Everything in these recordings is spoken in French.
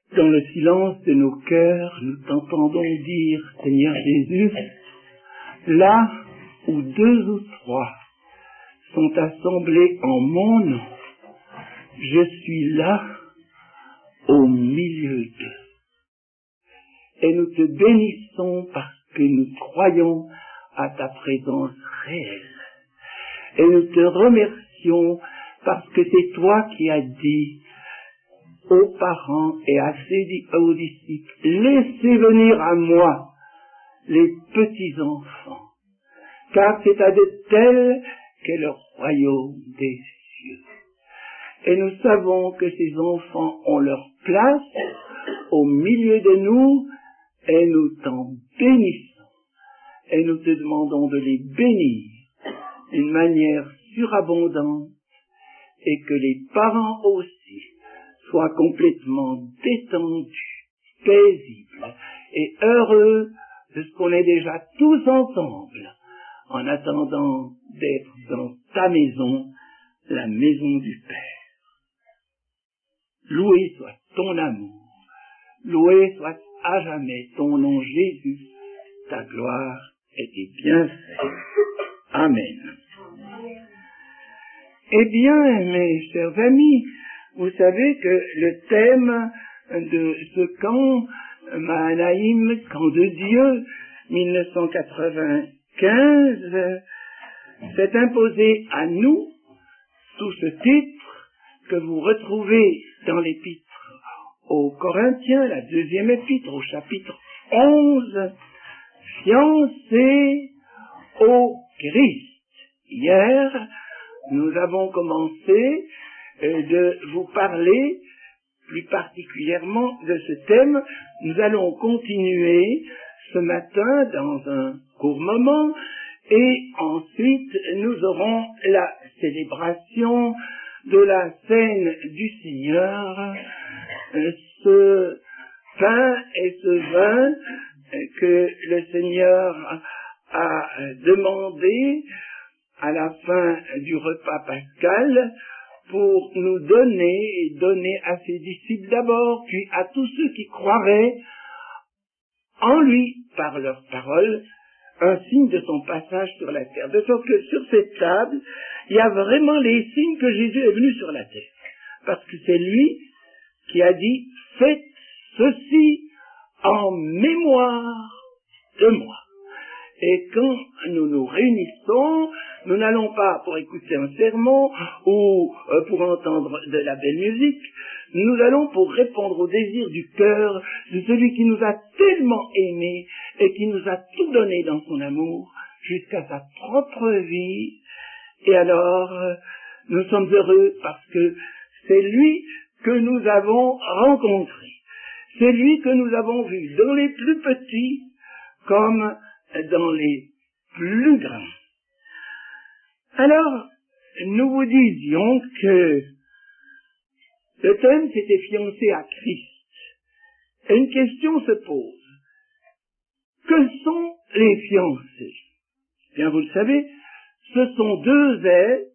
Dans le silence de nos cœurs, nous t'entendons dire, Seigneur Jésus, là où 2 ou 3 sont assemblés en mon nom, je suis là au milieu d'eux. Et nous te bénissons parce que nous croyons à ta présence réelle. Et nous te remercions parce que c'est toi qui as dit aux parents et aux disciples, laissez venir à moi les petits enfants, car c'est à de tels qu'est le royaume des cieux. Et nous savons que ces enfants ont leur place au milieu de nous, et nous t'en bénissons, et nous te demandons de les bénir d'une manière surabondante, et que les parents aussi soient complètement détendus, paisibles et heureux de ce qu'on est déjà tous ensemble, en attendant d'être dans ta maison, la maison du Père. Loué soit ton amour, loué soit à jamais ton nom Jésus, ta gloire et tes bienfaits. Amen. Eh bien, mes chers amis, vous savez que le thème de ce camp Mahanaïm, camp de Dieu, 1995, s'est imposé à nous sous ce titre que vous retrouvez dans l'épître aux Corinthiens, la 2e épître, au chapitre 11, fiancés au Christ. Hier, nous avons commencé de vous parler plus particulièrement de ce thème. Nous allons continuer ce matin dans un court moment et ensuite nous aurons la célébration de la scène du Seigneur, ce pain et ce vin que le Seigneur a demandé à la fin du repas pascal pour nous donner, et donner à ses disciples d'abord, puis à tous ceux qui croiraient en lui par leur parole, un signe de son passage sur la terre. De sorte que sur cette table, il y a vraiment les signes que Jésus est venu sur la terre. Parce que c'est lui qui a dit, faites ceci en mémoire de moi. Et quand nous nous réunissons, nous n'allons pas pour écouter un sermon ou pour entendre de la belle musique, nous allons pour répondre au désir du cœur de celui qui nous a tellement aimés et qui nous a tout donné dans son amour jusqu'à sa propre vie. Et alors, nous sommes heureux parce que c'est lui que nous avons rencontré. C'est lui que nous avons vu dans les plus petits comme dans les plus grands. Alors, nous vous disions que le thème c'était fiancé à Christ. Et une question se pose. Que sont les fiancés? Bien, vous le savez, ce sont 2 êtres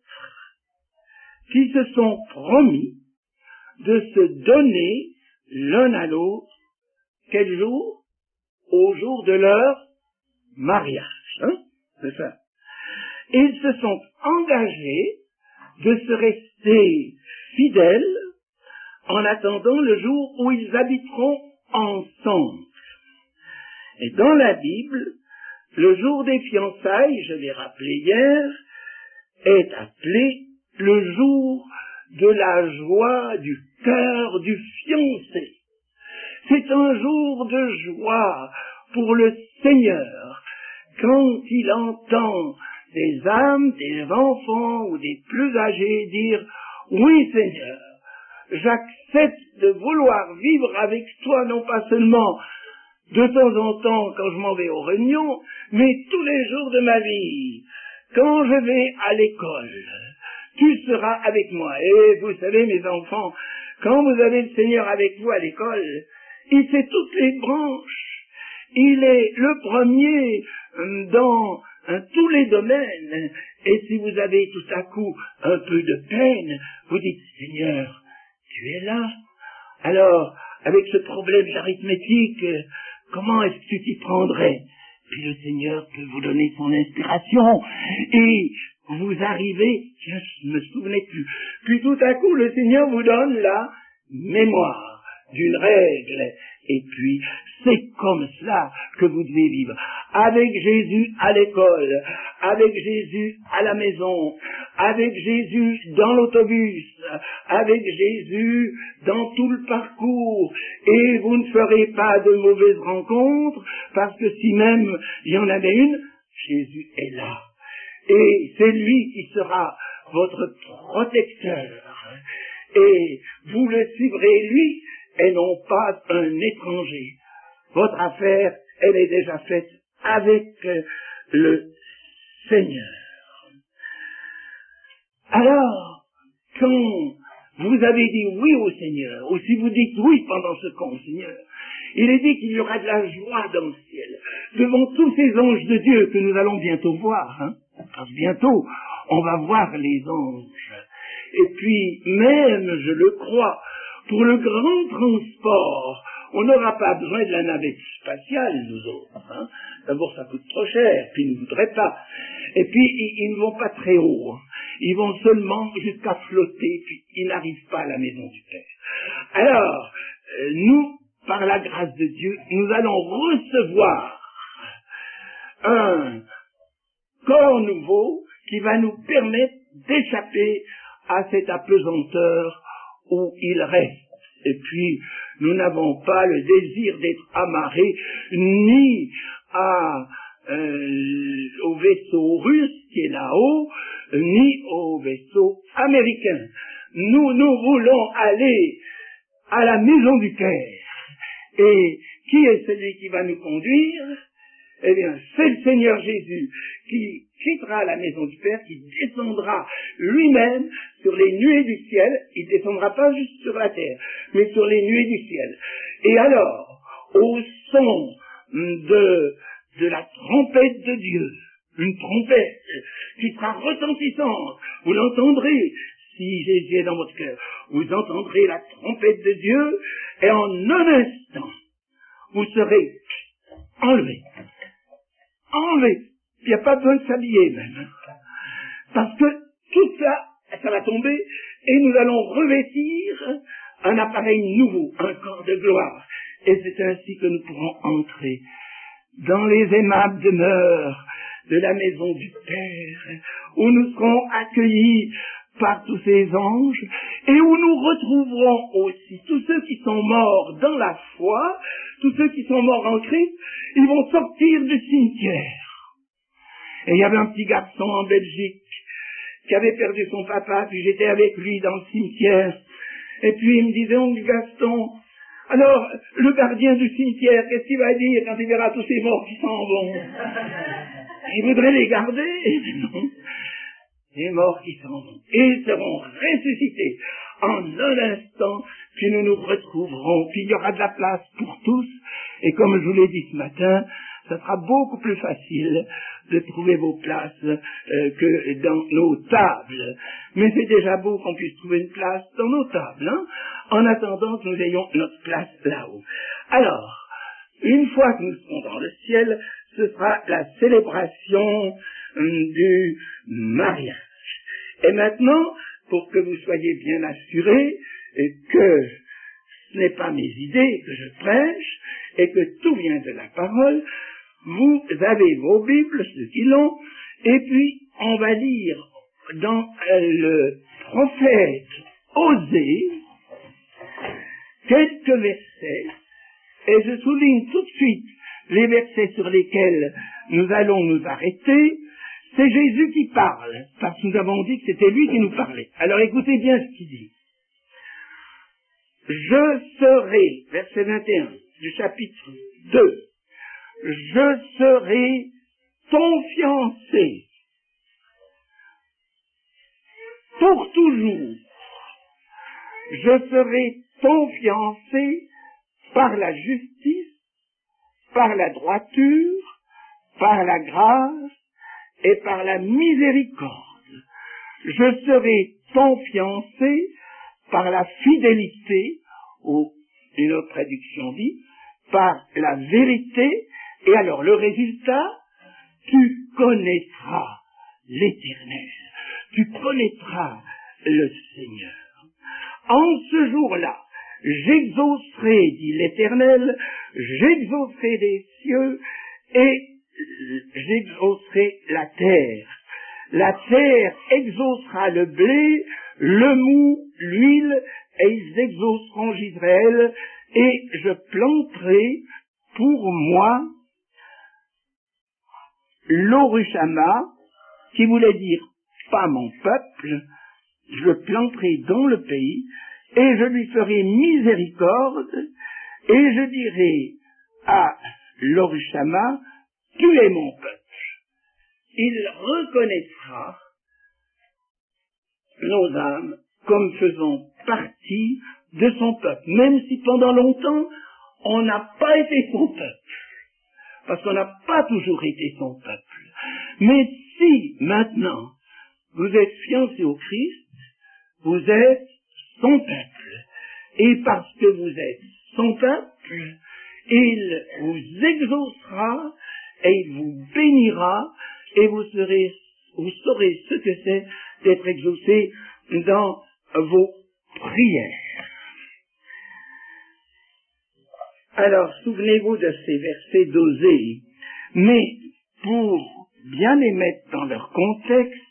qui se sont promis de se donner l'un à l'autre. Quel jour? Au jour de leur mariage. Hein? C'est ça. Ils se sont engagés de se rester fidèles en attendant le jour où ils habiteront ensemble. Et dans la Bible, le jour des fiançailles, je l'ai rappelé hier, est appelé le jour de la joie du cœur du fiancé. C'est un jour de joie pour le Seigneur quand il entend des âmes, des enfants ou des plus âgés dire « Oui Seigneur, j'accepte de vouloir vivre avec toi non pas seulement de temps en temps quand je m'en vais aux réunions, mais tous les jours de ma vie, quand je vais à l'école, tu seras avec moi. » Et vous savez mes enfants, quand vous avez le Seigneur avec vous à l'école, il sait toutes les branches. Il est le premier dans tous les domaines. Et si vous avez tout à coup un peu de peine, vous dites, Seigneur, tu es là. Alors, avec ce problème arithmétique, comment est-ce que tu t'y prendrais? Puis le Seigneur peut vous donner son inspiration, et vous arrivez, je ne me souvenais plus, puis tout à coup le Seigneur vous donne la mémoire d'une règle, et puis c'est comme cela que vous devez vivre, avec Jésus à l'école, avec Jésus à la maison, avec Jésus dans l'autobus, avec Jésus dans tout le parcours, et vous ne ferez pas de mauvaises rencontres, parce que si même il y en avait une, Jésus est là, et c'est lui qui sera votre protecteur, et vous le suivrez lui, et non pas un étranger. Votre affaire, elle est déjà faite avec le Seigneur. Alors, quand vous avez dit oui au Seigneur, ou si vous dites oui pendant ce camp au Seigneur, il est dit qu'il y aura de la joie dans le ciel, devant tous ces anges de Dieu que nous allons bientôt voir, hein, parce que bientôt, on va voir les anges. Et puis, même, je le crois, pour le grand transport, on n'aura pas besoin de la navette spatiale, nous autres. Hein. D'abord, ça coûte trop cher, puis ils ne voudraient pas. Et puis, ils ne vont pas très haut. Hein. Ils vont seulement jusqu'à flotter, puis ils n'arrivent pas à la maison du Père. Alors, nous, par la grâce de Dieu, nous allons recevoir un corps nouveau qui va nous permettre d'échapper à cette apesanteur où il reste. Et puis, nous n'avons pas le désir d'être amarrés ni au vaisseau russe qui est là-haut, ni au vaisseau américain. Nous voulons aller à la maison du Père. Et qui est celui qui va nous conduire? Eh bien, c'est le Seigneur Jésus qui quittera la maison du Père, qui descendra lui-même sur les nuées du ciel. Il ne descendra pas juste sur la terre, mais sur les nuées du ciel. Et alors, au son de la trompette de Dieu, une trompette qui sera retentissante, vous l'entendrez, si Jésus est dans votre cœur, vous entendrez la trompette de Dieu, et en un instant, vous serez enlevés. Enlevés. Il n'y a pas besoin de s'habiller même. Parce que tout ça, ça va tomber, et nous allons revêtir un appareil nouveau, un corps de gloire. Et c'est ainsi que nous pourrons entrer dans les aimables demeures de la maison du Père, où nous serons accueillis par tous ces anges, et où nous retrouverons aussi tous ceux qui sont morts dans la foi, tous ceux qui sont morts en Christ, ils vont sortir du cimetière. Et il y avait un petit garçon en Belgique qui avait perdu son papa, puis j'étais avec lui dans le cimetière, et puis il me disait, oncle Gaston, alors, le gardien du cimetière, qu'est-ce qu'il va dire quand il verra tous ces morts qui s'en vont? Il voudrait les garder? Non. Les morts qui s'en vont. Et ils seront ressuscités en un instant, puis nous nous retrouverons, puis il y aura de la place pour tous, et comme je vous l'ai dit ce matin, ça sera beaucoup plus facile de trouver vos places que dans nos tables. Mais c'est déjà beau qu'on puisse trouver une place dans nos tables, hein, en attendant que nous ayons notre place là-haut. Alors, une fois que nous serons dans le ciel, ce sera la célébration du mariage. Et maintenant, pour que vous soyez bien assurés que ce n'est pas mes idées que je prêche, et que tout vient de la parole, vous avez vos Bibles, ceux qui l'ont, et puis on va lire dans le prophète Osée quelques versets, et je souligne tout de suite les versets sur lesquels nous allons nous arrêter. C'est Jésus qui parle, parce que nous avons dit que c'était lui qui nous parlait. Alors écoutez bien ce qu'il dit. Je serai, verset 21 du chapitre 2, je serai ton fiancé pour toujours. Je serai ton fiancé par la justice, par la droiture, par la grâce et par la miséricorde. Je serai ton fiancé par la fidélité, ou une autre traduction dit, par la vérité, et alors le résultat, tu connaîtras l'Éternel, tu connaîtras le Seigneur. En ce jour-là, j'exaucerai, dit l'Éternel, j'exaucerai les cieux et j'exaucerai la terre. La terre exaucera le blé, le mou, l'huile, et ils exauceront Israël, et je planterai pour moi l'Orushama, qui voulait dire pas mon peuple, je le planterai dans le pays, et je lui ferai miséricorde, et je dirai à l'Orushama, tu es mon peuple. Il reconnaîtra nos âmes comme faisant partie de son peuple, même si pendant longtemps on n'a pas été son peuple, parce qu'on n'a pas toujours été son peuple. Mais si maintenant vous êtes fiancés au Christ, vous êtes son peuple, et parce que vous êtes son peuple, il vous exaucera et il vous bénira, et vous saurez ce que c'est d'être exaucé dans vos prières. Alors, souvenez-vous de ces versets d'Osée, mais pour bien les mettre dans leur contexte,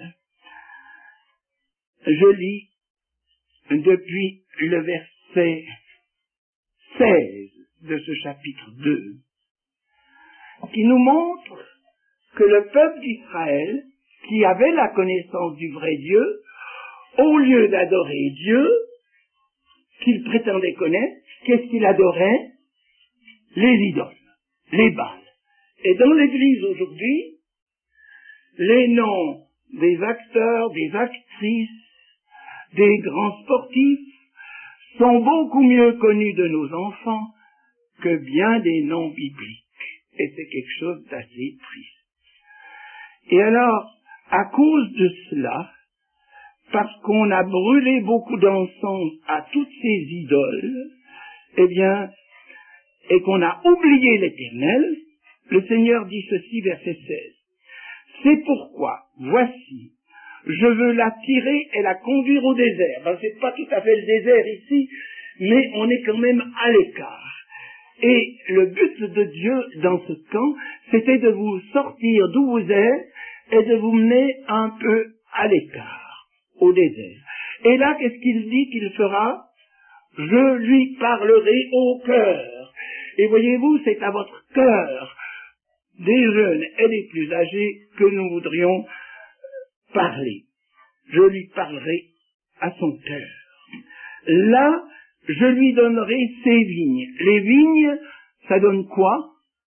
je lis depuis le verset 16 de ce chapitre 2, qui nous montre que le peuple d'Israël, qui avait la connaissance du vrai Dieu, au lieu d'adorer Dieu, qu'il prétendait connaître, qu'est-ce qu'il adorait? Les idoles, les Baals. Et dans l'Église aujourd'hui, les noms des acteurs, des actrices, des grands sportifs sont beaucoup mieux connus de nos enfants que bien des noms bibliques. Et c'est quelque chose d'assez triste. Et alors, à cause de cela, parce qu'on a brûlé beaucoup d'encens à toutes ces idoles, eh bien, et qu'on a oublié l'Éternel, le Seigneur dit ceci, verset 16. C'est pourquoi, voici, je veux la tirer et la conduire au désert. Ben, c'est pas tout à fait le désert ici, mais on est quand même à l'écart. Et le but de Dieu dans ce camp, c'était de vous sortir d'où vous êtes et de vous mener un peu à l'écart, au désert. Et là, qu'est-ce qu'il dit qu'il fera? Je lui parlerai au cœur. Et voyez-vous, c'est à votre cœur, des jeunes et des plus âgés, que nous voudrions parler. Je lui parlerai à son cœur. Là, je lui donnerai ses vignes. Les vignes, ça donne quoi?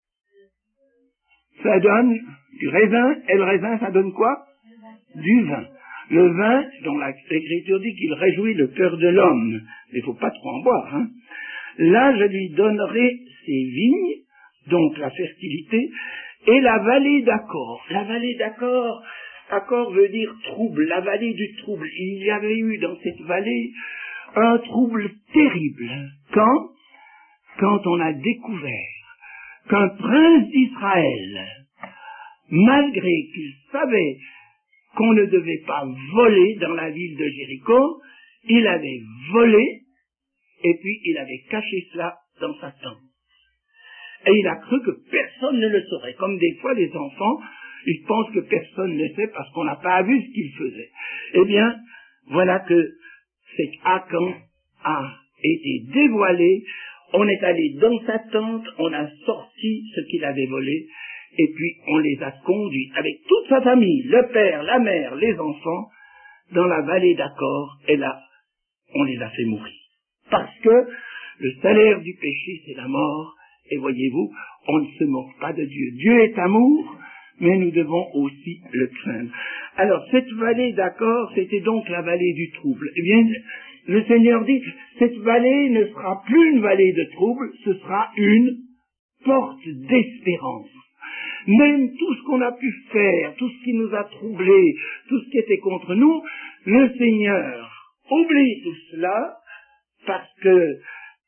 Ça donne du raisin, et le raisin, ça donne quoi? Du vin. Le vin, dont l'Écriture dit qu'il réjouit le cœur de l'homme. Mais il ne faut pas trop en boire, hein. Là, je lui donnerai ses vignes, donc la fertilité, et la vallée d'Accor. La vallée d'Accor, Accor veut dire trouble, la vallée du trouble. Il y avait eu dans cette vallée un trouble terrible. Quand on a découvert qu'un prince d'Israël, malgré qu'il savait qu'on ne devait pas voler dans la ville de Jéricho, il avait volé, et puis il avait caché cela dans sa tente. Et il a cru que personne ne le saurait. Comme des fois les enfants, ils pensent que personne ne sait parce qu'on n'a pas vu ce qu'il faisait. Eh bien, voilà que cet Akan a été dévoilé, on est allé dans sa tente, on a sorti ce qu'il avait volé, et puis on les a conduits avec toute sa famille, le père, la mère, les enfants, dans la vallée d'Accor, et là, on les a fait mourir. Parce que le salaire du péché, c'est la mort, et voyez-vous, on ne se moque pas de Dieu. Dieu est amour, mais nous devons aussi le craindre. Alors, cette vallée d'Accor, c'était donc la vallée du trouble. Eh bien, le Seigneur dit, cette vallée ne sera plus une vallée de trouble, ce sera une porte d'espérance. Même tout ce qu'on a pu faire, tout ce qui nous a troublés, tout ce qui était contre nous, le Seigneur oublie tout cela, parce que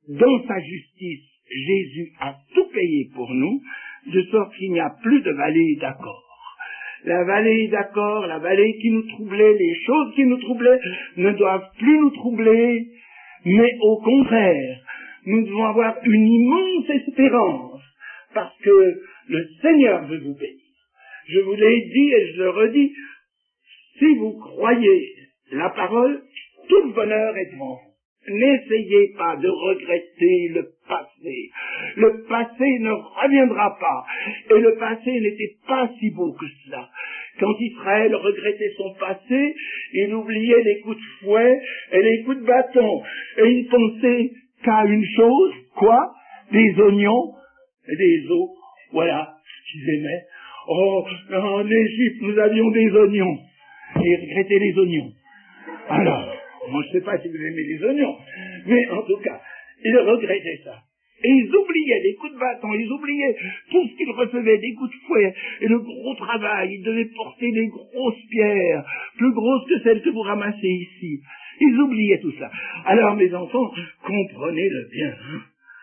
dans sa justice, Jésus a tout payé pour nous, de sorte qu'il n'y a plus de vallée d'accord. La vallée d'accord, la vallée qui nous troublait, les choses qui nous troublaient ne doivent plus nous troubler, mais au contraire, nous devons avoir une immense espérance, parce que le Seigneur veut vous bénir. Je vous l'ai dit et je le redis, si vous croyez la parole, tout le bonheur est devant vous. N'essayez pas de regretter le passé. Le passé ne reviendra pas. Et le passé n'était pas si beau que cela. Quand Israël regrettait son passé, il oubliait les coups de fouet et les coups de bâton. Et il pensait qu'à une chose, quoi? Des oignons et des os. Voilà ce qu'ils aimaient. Oh, en Égypte, nous avions des oignons. Et ils regrettaient les oignons. Alors, moi, je ne sais pas si vous aimez les oignons, mais en tout cas, ils regrettaient ça. Et ils oubliaient les coups de bâton, ils oubliaient tout ce qu'ils recevaient, des coups de fouet, et le gros travail. Ils devaient porter des grosses pierres, plus grosses que celles que vous ramassez ici. Ils oubliaient tout ça. Alors, mes enfants, comprenez-le bien. Hein.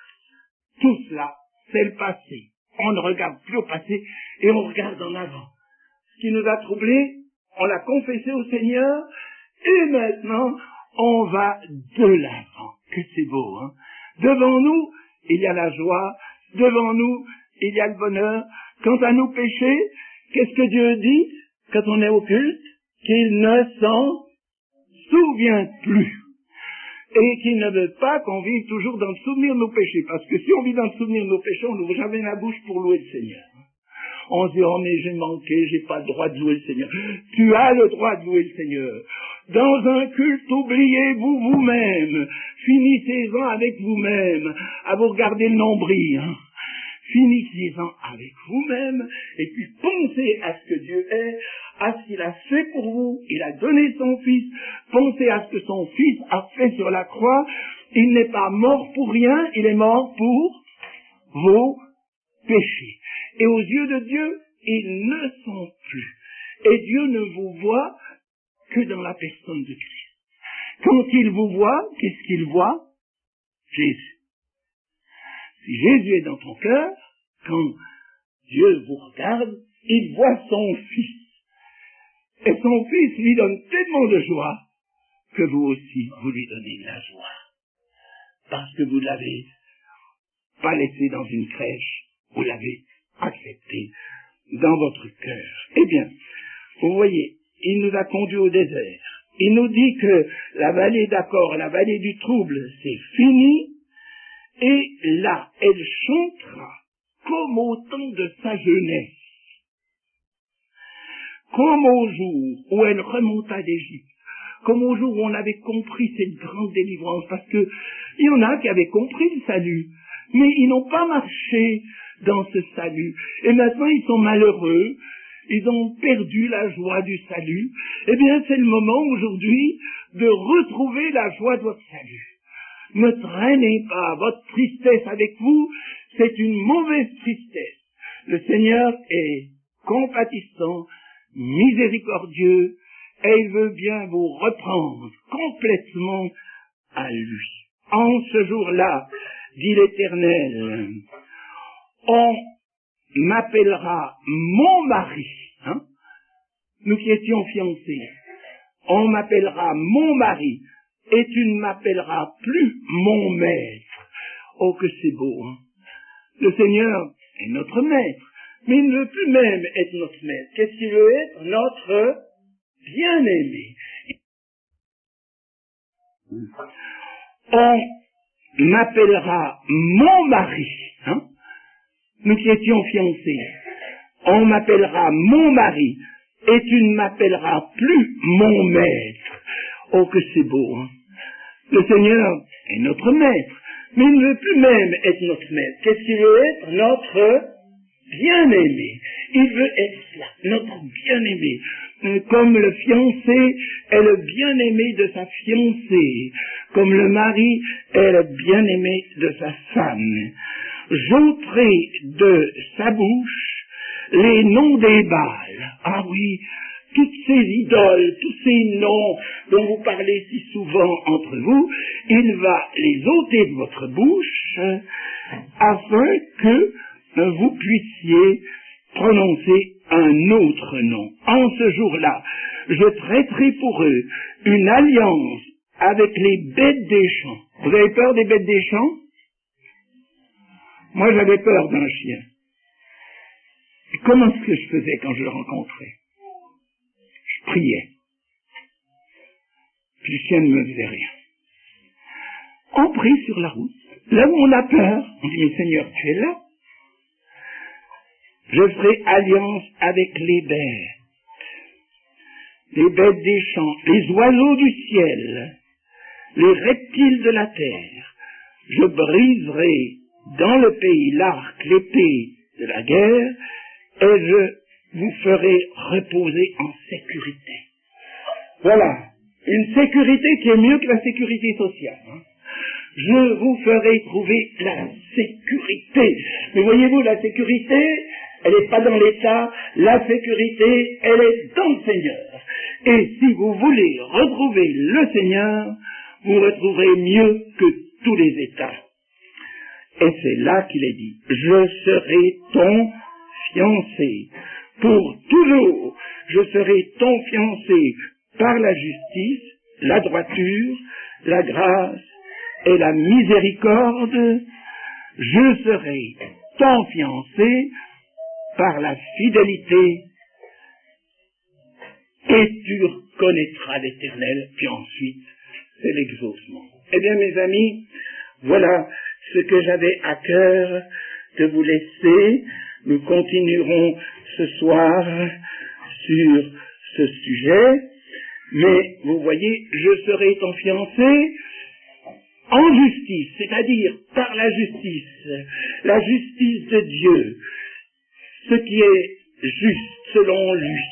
Tout cela, c'est le passé. On ne regarde plus au passé, et on regarde en avant. Ce qui nous a troublés, on l'a confessé au Seigneur, et maintenant, on va de l'avant. Que c'est beau, hein? Devant nous, il y a la joie. Devant nous, il y a le bonheur. Quant à nos péchés, qu'est-ce que Dieu dit quand on est au culte? Qu'il ne s'en souvient plus. Et qu'il ne veut pas qu'on vive toujours dans le souvenir de nos péchés. Parce que si on vit dans le souvenir de nos péchés, on n'ouvre jamais la bouche pour louer le Seigneur. On se dit, oh mais j'ai manqué, j'ai pas le droit de louer le Seigneur. Tu as le droit de louer le Seigneur. Dans un culte, oubliez-vous vous-même. Finissez-en avec vous-même, à vous regarder le nombril. Hein. Finissez-en avec vous-même, et puis pensez à ce que Dieu est, à ce qu'il a fait pour vous. Il a donné son Fils. Pensez à ce que son Fils a fait sur la croix. Il n'est pas mort pour rien, il est mort pour vos péchés. Et aux yeux de Dieu, ils ne sont plus. Et Dieu ne vous voit que dans la personne de Christ. Quand il vous voit, qu'est-ce qu'il voit? Jésus. Si Jésus est dans ton cœur, quand Dieu vous regarde, il voit son Fils. Et son Fils lui donne tellement de joie que vous aussi, vous lui donnez de la joie. Parce que vous ne l'avez pas laissé dans une crèche, vous l'avez accepté dans votre cœur. Eh bien, vous voyez, il nous a conduits au désert. Il nous dit que la vallée d'accord, la vallée du trouble, c'est fini. Et là, elle chantera comme au temps de sa jeunesse. Comme au jour où elle remonta d'Égypte. Comme au jour où on avait compris cette grande délivrance. Parce que il y en a qui avaient compris le salut. Mais ils n'ont pas marché dans ce salut. Et maintenant, ils sont malheureux. Ils ont perdu la joie du salut. Eh bien, c'est le moment aujourd'hui de retrouver la joie de votre salut. Ne traînez pas votre tristesse avec vous. C'est une mauvaise tristesse. Le Seigneur est compatissant, miséricordieux, et il veut bien vous reprendre complètement à lui. En ce jour-là, dit l'Éternel, on m'appellera mon mari, hein? Nous qui étions fiancés, on m'appellera mon mari, et tu ne m'appelleras plus mon maître. Oh, que c'est beau, hein? Le Seigneur est notre maître, mais il ne veut plus même être notre maître. Qu'est-ce qu'il veut être? Notre bien-aimé. On m'appellera mon mari, hein? Nous qui étions fiancés, on m'appellera mon mari, et tu ne m'appelleras plus mon maître. Oh, que c'est beau, hein? Le Seigneur est notre maître, mais il ne veut plus même être notre maître. Qu'est-ce qu'il veut être? Notre bien-aimé. Il veut être cela, notre bien-aimé. Comme le fiancé est le bien-aimé de sa fiancée, comme le mari est le bien-aimé de sa femme. J'ôterai de sa bouche les noms des Baals. Ah oui, toutes ces idoles, tous ces noms dont vous parlez si souvent entre vous, il va les ôter de votre bouche afin que vous puissiez prononcer un autre nom. En ce jour-là, je traiterai pour eux une alliance avec les bêtes des champs. Vous avez peur des bêtes des champs? Moi, j'avais peur d'un chien. Et comment est-ce que je faisais quand je le rencontrais? Je priais. Puis le chien ne me faisait rien. On prie sur la route. Là où on a peur, on dit, mais Seigneur, tu es là. Je ferai alliance avec les bêtes des champs, les oiseaux du ciel, les reptiles de la terre. Je briserai dans le pays l'arc, l'épée de la guerre, et je vous ferai reposer en sécurité. Voilà, une sécurité qui est mieux que la sécurité sociale. Je vous ferai trouver la sécurité. Mais voyez-vous, la sécurité, elle n'est pas dans l'État, la sécurité, elle est dans le Seigneur. Et si vous voulez retrouver le Seigneur, vous retrouverez mieux que tous les États. Et c'est là qu'il est dit, je serai ton fiancé. Pour toujours, je serai ton fiancé par la justice, la droiture, la grâce et la miséricorde. Je serai ton fiancé par la fidélité, et tu reconnaîtras l'Éternel, puis ensuite, c'est l'exaucement. Eh bien, mes amis, voilà ce que j'avais à cœur de vous laisser. Nous continuerons ce soir sur ce sujet, mais vous voyez, je serai ton fiancé en justice, c'est-à-dire par la justice de Dieu, ce qui est juste selon lui,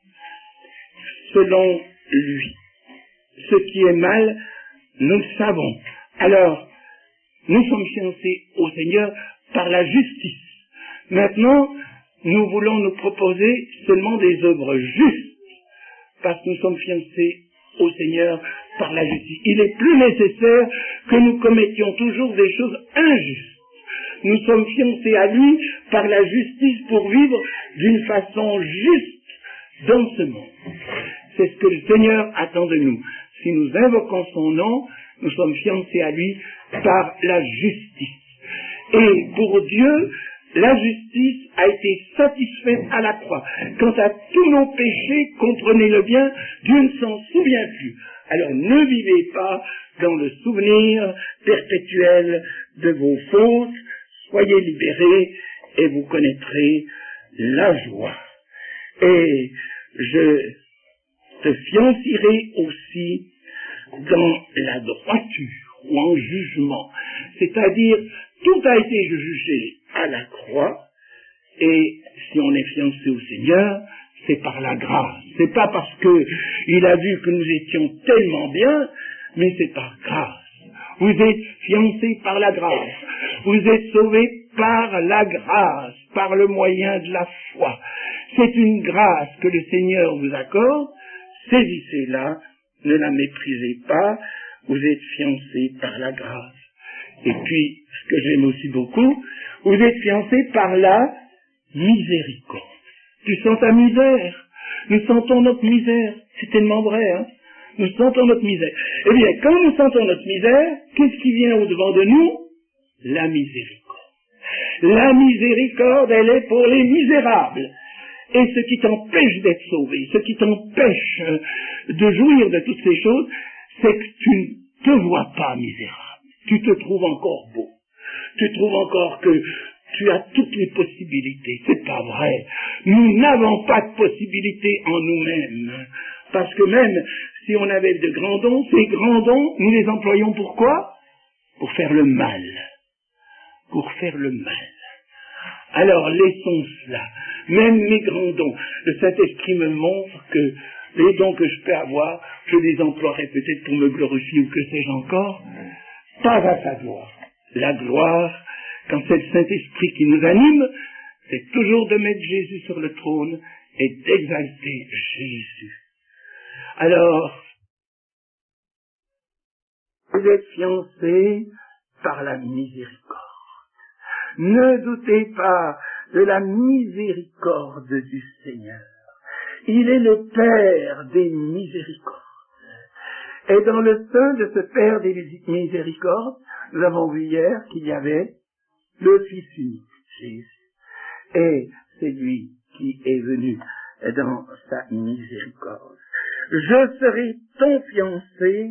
ce qui est mal, nous le savons. Alors, nous sommes fiancés au Seigneur par la justice. Maintenant, nous voulons nous proposer seulement des œuvres justes, parce que nous sommes fiancés au Seigneur par la justice. Il est plus nécessaire que nous commettions toujours des choses injustes. Nous sommes fiancés à lui par la justice pour vivre d'une façon juste dans ce monde. C'est ce que le Seigneur attend de nous. Si nous invoquons son nom, nous sommes fiancés à lui par la justice. Et pour Dieu, la justice a été satisfaite à la croix. Quant à tous nos péchés, comprenez-le bien, Dieu ne s'en souvient plus. Alors ne vivez pas dans le souvenir perpétuel de vos fautes, soyez libérés et vous connaîtrez la joie. Et je te fiancierai aussi dans la droiture ou en jugement. C'est-à-dire, tout a été jugé à la croix, et si on est fiancé au Seigneur, c'est par la grâce. C'est pas parce que il a vu que nous étions tellement bien, mais c'est par grâce. Vous êtes fiancés par la grâce. Vous êtes sauvés par la grâce, par le moyen de la foi. C'est une grâce que le Seigneur vous accorde. Saisissez-la, ne la méprisez pas. Vous êtes fiancés par la grâce. Et puis, ce que j'aime aussi beaucoup, vous êtes fiancés par la miséricorde. Tu sens ta misère? Nous sentons notre misère. C'est tellement vrai, hein? Nous sentons notre misère. Eh bien, quand nous sentons notre misère, qu'est-ce qui vient au-devant de nous? La miséricorde. La miséricorde, elle est pour les misérables. Et ce qui t'empêche d'être sauvé, ce qui t'empêche de jouir de toutes ces choses, c'est que tu ne te vois pas misérable. Tu te trouves encore beau. Tu trouves encore que tu as toutes les possibilités. C'est pas vrai. Nous n'avons pas de possibilités en nous-mêmes. Parce que même si on avait de grands dons, ces grands dons, nous les employons pour quoi? Pour faire le mal. Pour faire le mal. Alors laissons cela. Même mes grands dons. Le Saint-Esprit me montre que les dons que je peux avoir, je les emploierai peut-être pour me glorifier ou que sais-je encore. Pas à sa gloire. La gloire, quand c'est le Saint-Esprit qui nous anime, c'est toujours de mettre Jésus sur le trône et d'exalter Jésus. Alors, vous êtes fiancés par la miséricorde. Ne doutez pas de la miséricorde du Seigneur. Il est le Père des miséricordes. Et dans le sein de ce Père des miséricordes, nous avons vu hier qu'il y avait le Fils unique, Jésus. Et c'est lui qui est venu dans sa miséricorde. Je serai ton fiancé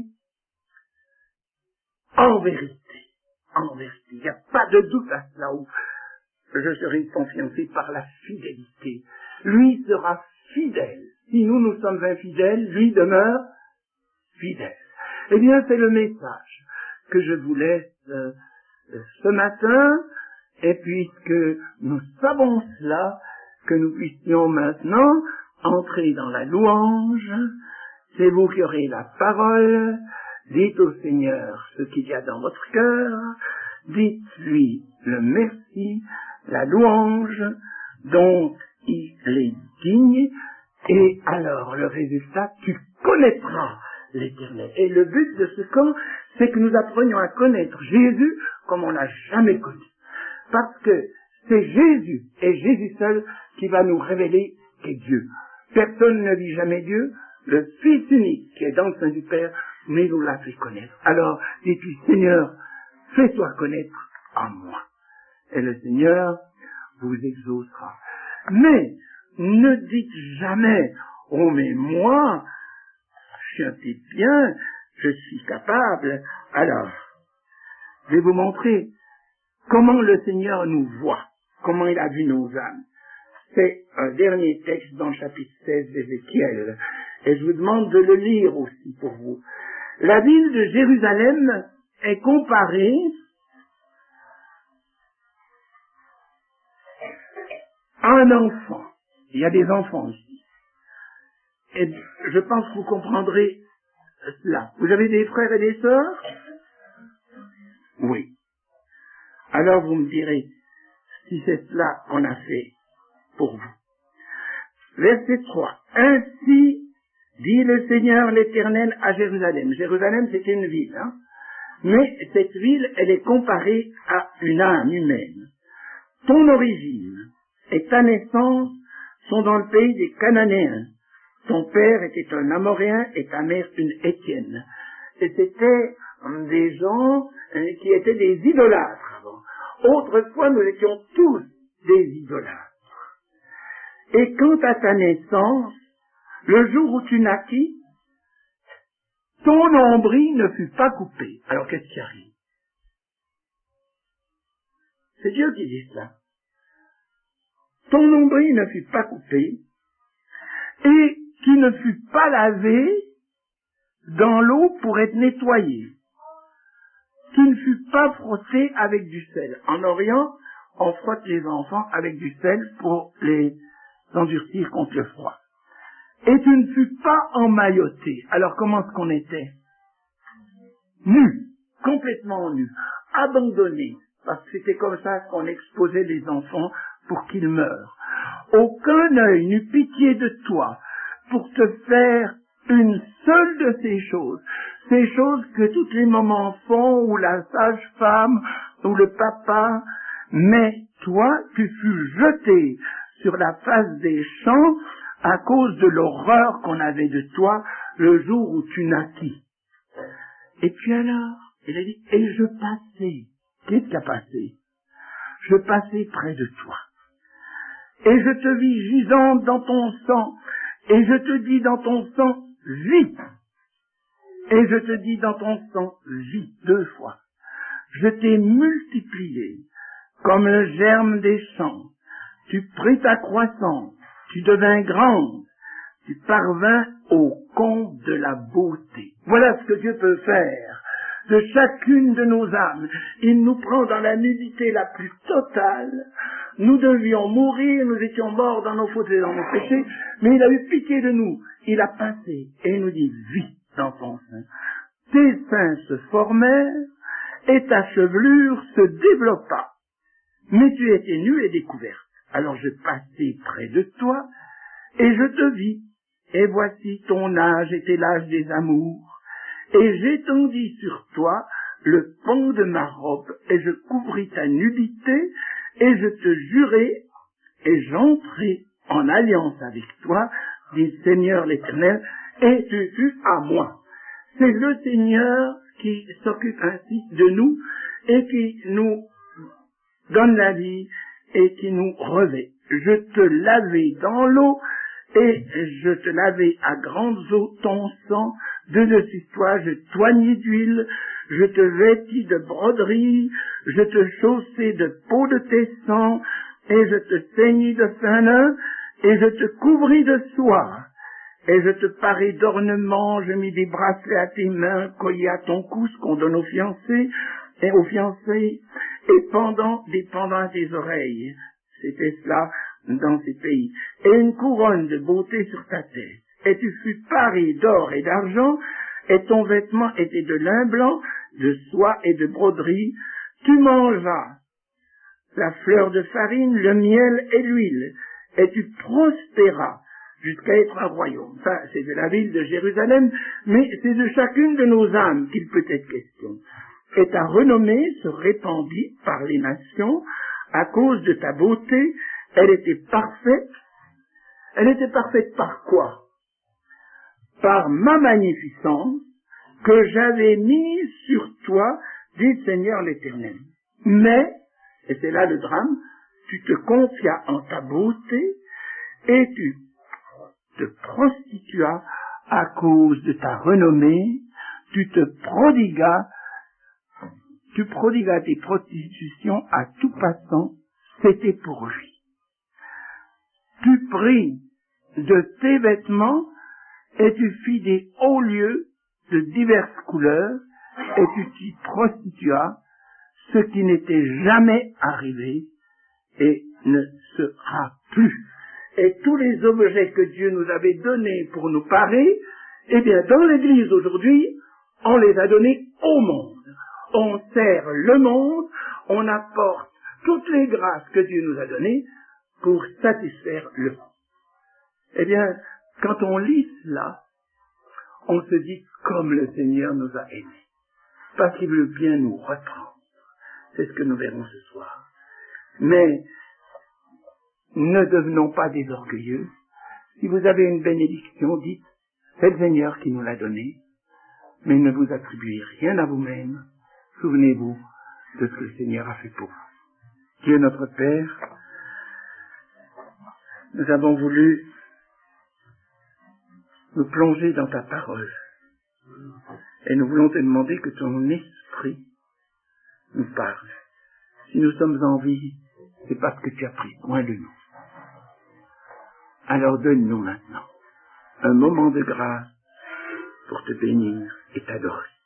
en vérité. En vérité. Il n'y a pas de doute à cela où je serai ton fiancé par la fidélité. Lui sera fidèle. Si nous, nous sommes infidèles, lui demeure fidèle. Eh bien, c'est le message que je vous laisse ce matin. Et puisque nous savons cela, que nous puissions maintenant entrer dans la louange. C'est vous qui aurez la parole. Dites au Seigneur ce qu'il y a dans votre cœur. Dites-lui le merci, la louange dont il est digne. Et alors, le résultat, tu connaîtras l'Éternel. Et le but de ce camp, c'est que nous apprenions à connaître Jésus comme on n'a jamais connu. Parce que c'est Jésus, et Jésus seul, qui va nous révéler qu'est Dieu. Personne ne vit jamais Dieu. Le Fils unique qui est dans le sein du Père, mais nous l'a fait connaître. Alors, dis-tu, Seigneur, fais-toi connaître en moi. Et le Seigneur vous exaucera. Mais, ne dites jamais, oh mais moi, je suis un petit bien, je suis capable. Alors, je vais vous montrer comment le Seigneur nous voit, comment il a vu nos âmes. C'est un dernier texte dans le chapitre 16 d'Ézéchiel. Et je vous demande de le lire aussi pour vous. La ville de Jérusalem est comparée à un enfant. Il y a des enfants ici. Et je pense que vous comprendrez cela. Vous avez des frères et des sœurs? Oui. Alors vous me direz si c'est cela qu'on a fait pour vous. Verset 3. Ainsi dit le Seigneur l'Éternel à Jérusalem. Jérusalem, c'était une ville, hein? Mais cette ville, elle est comparée à une âme humaine. Ton origine et ta naissance sont dans le pays des Cananéens. Ton père était un Amoréen et ta mère une Étienne. Et c'était des gens qui étaient des idolâtres avant. Autrefois, nous étions tous des idolâtres. Et quant à ta naissance, le jour où tu naquis, ton nombril ne fut pas coupé. Alors qu'est-ce qui arrive? C'est Dieu qui dit cela. Ton nombril ne fut pas coupé et qui ne fut pas lavé dans l'eau pour être nettoyé, qui ne fut pas frotté avec du sel. En Orient, on frotte les enfants avec du sel pour les endurcir contre le froid. Et tu ne fus pas emmailloté. Alors comment est-ce qu'on était? Nu, complètement nu, abandonné, parce que c'était comme ça qu'on exposait les enfants pour qu'ils meurent. Aucun œil n'eut pitié de toi pour te faire une seule de ces choses que toutes les mamans font, ou la sage-femme, ou le papa, mais toi, tu fus jeté sur la face des champs à cause de l'horreur qu'on avait de toi le jour où tu naquis. Et puis alors, il a dit, et je passais. Qu'est-ce qui a passé? Je passais près de toi. Et je te vis gisante dans ton sang. Et je te dis dans ton sang, vis. Et je te dis dans ton sang, vis 2 fois. Je t'ai multiplié comme le germe des champs. Tu pris ta croissance. Tu devins grande. Tu parvins au comble de la beauté. Voilà ce que Dieu peut faire de chacune de nos âmes. Il nous prend dans la nudité la plus totale. Nous devions mourir, nous étions morts dans nos fautes et dans nos péchés, mais il a eu pitié de nous. Il a passé et il nous dit, vis dans ton sein. Tes seins se formèrent et ta chevelure se développa. Mais tu étais nue et découverte. Alors je passai près de toi et je te vis, et voici ton âge était l'âge des amours, et j'étendis sur toi le pan de ma robe, et je couvris ta nudité, et je te jurai, et j'entrai en alliance avec toi, dit le Seigneur l'Éternel, et tu fus à moi. C'est le Seigneur qui s'occupe ainsi de nous, et qui nous donne la vie, et qui nous revêt. Je te lavai dans l'eau, et je te lavai à grandes eaux ton sang, de dessus toi je t'oignis d'huile, je te vêtis de broderie, je te chaussai de peau de tes sangs, et je te ceignis de fin lin, et je te couvris de soie, et je te parai d'ornements, je mis des bracelets à tes mains, colliers à ton cou, ce qu'on donne aux fiancés, et des pendants à tes oreilles. C'était cela dans ces pays. Et une couronne de beauté sur ta tête. Et tu fus paré d'or et d'argent, et ton vêtement était de lin blanc, de soie et de broderie. Tu mangeas la fleur de farine, le miel et l'huile, et tu prospéras jusqu'à être un royaume. Ça, c'est de la ville de Jérusalem, mais c'est de chacune de nos âmes qu'il peut être question. Et ta renommée se répandit par les nations à cause de ta beauté. Elle était parfaite. Elle était parfaite par quoi? Par ma magnificence que j'avais mise sur toi, dit le Seigneur l'Éternel. Mais, et c'est là le drame, tu te confias en ta beauté et tu te prostituas à cause de ta renommée, tu prodiguas tes prostitutions à tout passant, c'était pour lui. Tu pris de tes vêtements et tu fis des hauts lieux de diverses couleurs et tu t'y prostituas, ce qui n'était jamais arrivé et ne sera plus. Et tous les objets que Dieu nous avait donnés pour nous parer, eh bien, dans l'Église aujourd'hui, on les a donnés au monde. On sert le monde, on apporte toutes les grâces que Dieu nous a données pour satisfaire le monde. Eh bien, quand on lit cela, on se dit comme le Seigneur nous a aimés, parce qu'il veut bien nous reprendre. C'est ce que nous verrons ce soir. Mais ne devenons pas des orgueilleux. Si vous avez une bénédiction, dites, c'est le Seigneur qui nous l'a donnée, mais ne vous attribuez rien à vous-même. Souvenez-vous de ce que le Seigneur a fait pour vous. Dieu notre Père, nous avons voulu nous plonger dans ta parole et nous voulons te demander que ton esprit nous parle. Si nous sommes en vie, c'est parce que tu as pris soin de nous. Alors donne-nous maintenant un moment de grâce pour te bénir et t'adorer.